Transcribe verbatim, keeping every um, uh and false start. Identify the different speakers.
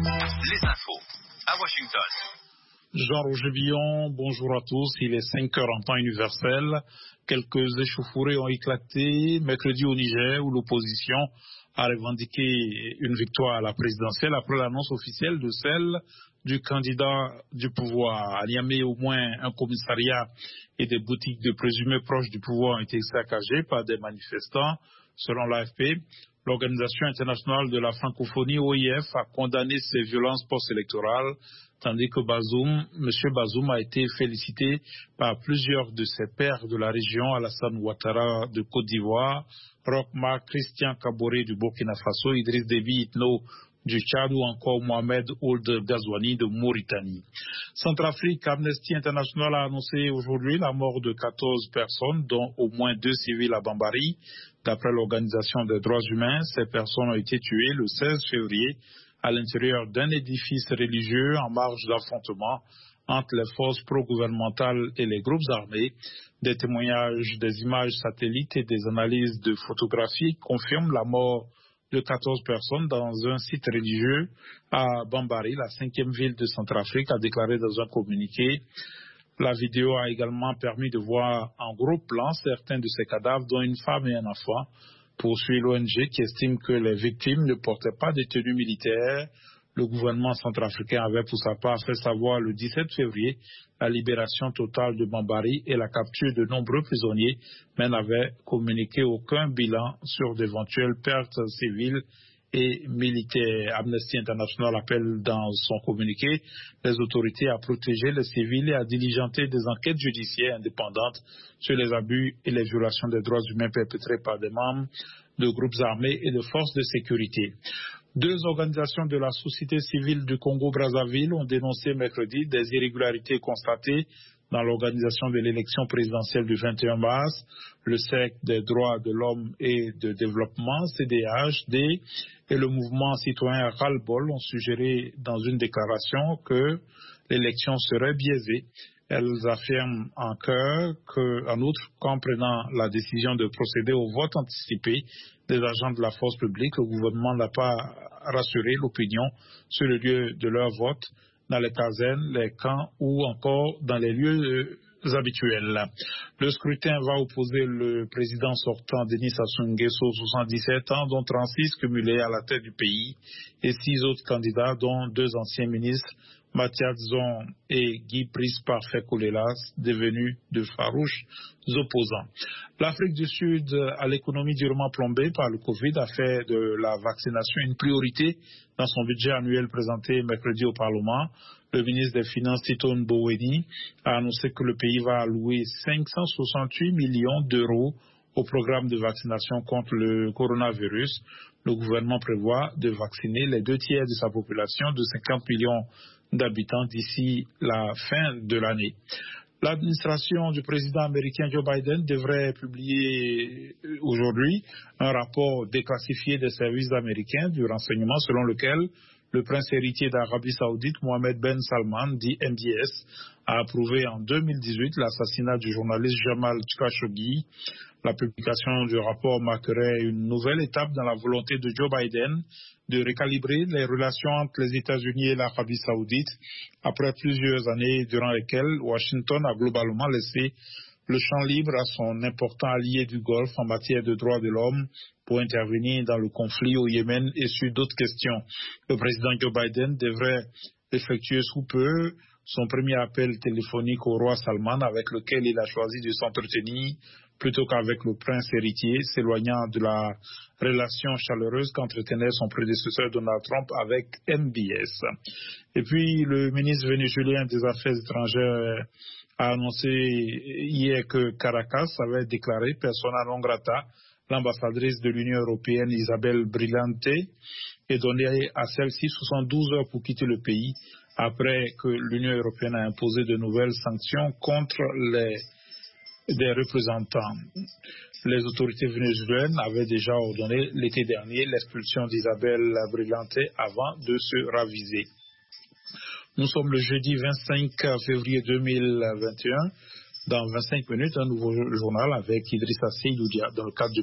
Speaker 1: Les infos à Washington.
Speaker 2: Jean-Roger Villon, bonjour à tous. Il est cinq heures en temps universel. Quelques échauffourées ont éclaté mercredi au Niger où l'opposition a revendiqué une victoire à la présidentielle après l'annonce officielle de celle du candidat du pouvoir. À Niamey, au moins un commissariat et des boutiques de présumés proches du pouvoir ont été saccagés par des manifestants. Selon l'A F P, l'Organisation internationale de la francophonie, O I F, a condamné ces violences post-électorales, tandis que Bazoum, M. Bazoum a été félicité par plusieurs de ses pairs de la région, Alassane Ouattara de Côte d'Ivoire, Roch Marc Christian Kaboré du Burkina Faso, Idriss Déby Itno du Tchad ou encore Mohamed Ould Ghazouani de Mauritanie. Centrafrique, Amnesty International a annoncé aujourd'hui la mort de quatorze personnes, dont au moins deux civils à Bambari. D'après l'Organisation des droits humains, ces personnes ont été tuées le seize février à l'intérieur d'un édifice religieux en marge d'affrontements entre les forces pro-gouvernementales et les groupes armés. Des témoignages, des images satellites et des analyses de photographies confirment la mort de quatorze personnes dans un site religieux à Bambari, la cinquième ville de Centrafrique, a déclaré dans un communiqué. La vidéo a également permis de voir en gros plan certains de ces cadavres, dont une femme et un enfant, poursuit l'O N G qui estime que les victimes ne portaient pas de tenue militaire. Le gouvernement centrafricain avait pour sa part fait savoir le dix-sept février la libération totale de Bambari et la capture de nombreux prisonniers, mais n'avait communiqué aucun bilan sur d'éventuelles pertes civiles et militaires. Amnesty International appelle dans son communiqué les autorités à protéger les civils et à diligenter des enquêtes judiciaires indépendantes sur les abus et les violations des droits humains perpétrés par des membres de groupes armés et de forces de sécurité. Deux organisations de la société civile du Congo-Brazzaville ont dénoncé mercredi des irrégularités constatées dans l'organisation de l'élection présidentielle du vingt et un mars. Le Cercle des droits de l'homme et de développement, C D H D, et le mouvement citoyen Ras-le-Bol ont suggéré dans une déclaration que l'élection serait biaisée. Elles affirment en chœur que, en outre, qu'en prenant la décision de procéder au vote anticipé des agents de la force publique, le gouvernement n'a pas rassuré l'opinion sur le lieu de leur vote, dans les casernes, les camps ou encore dans les lieux habituels. Le scrutin va opposer le président sortant Denis Sassou Nguesso, soixante-dix-sept ans, dont trente-six cumulés à la tête du pays, et six autres candidats, dont deux anciens ministres, Mathias Zon et Guy Brice Parfait Kolelas, devenus de farouches opposants. L'Afrique du Sud, à l'économie durement plombée par le Covid, a fait de la vaccination une priorité dans son budget annuel présenté mercredi au Parlement. Le ministre des Finances, Tito Mboweni, a annoncé que le pays va allouer cinq cent soixante-huit millions d'euros au programme de vaccination contre le coronavirus. Le gouvernement prévoit de vacciner les deux tiers de sa population de cinquante millions d'habitants d'ici la fin de l'année. L'administration du président américain Joe Biden devrait publier aujourd'hui un rapport déclassifié des services américains du renseignement selon lequel le prince héritier d'Arabie Saoudite, Mohammed Ben Salman, dit M B S, a approuvé en deux mille dix-huit l'assassinat du journaliste Jamal Khashoggi. La publication du rapport marquerait une nouvelle étape dans la volonté de Joe Biden de récalibrer les relations entre les États-Unis et l'Arabie Saoudite après plusieurs années durant lesquelles Washington a globalement laissé le champ libre à son important allié du Golfe en matière de droits de l'homme pour intervenir dans le conflit au Yémen et sur d'autres questions. Le président Joe Biden devrait effectuer sous peu son premier appel téléphonique au roi Salman avec lequel il a choisi de s'entretenir plutôt qu'avec le prince héritier, s'éloignant de la relation chaleureuse qu'entretenait son prédécesseur Donald Trump avec M B S. Et puis, le ministre vénézuélien des Affaires étrangères a annoncé hier que Caracas avait déclaré persona non grata l'ambassadrice de l'Union européenne Isabelle Brillante et donné à celle-ci soixante-douze heures pour quitter le pays après que l'Union européenne a imposé de nouvelles sanctions contre les des représentants. Les autorités vénézuéliennes avaient déjà ordonné l'été dernier l'expulsion d'Isabelle Brillante avant de se raviser. Nous sommes le jeudi vingt-cinq février deux mille vingt et un. Dans vingt-cinq minutes, un nouveau journal avec Idrissa Seydoudia dans le cadre du